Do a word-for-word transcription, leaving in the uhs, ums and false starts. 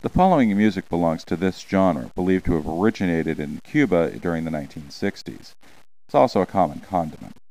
The following music belongs to this genre, believed to have originated in Cuba during the nineteen sixties. It's also a common condiment.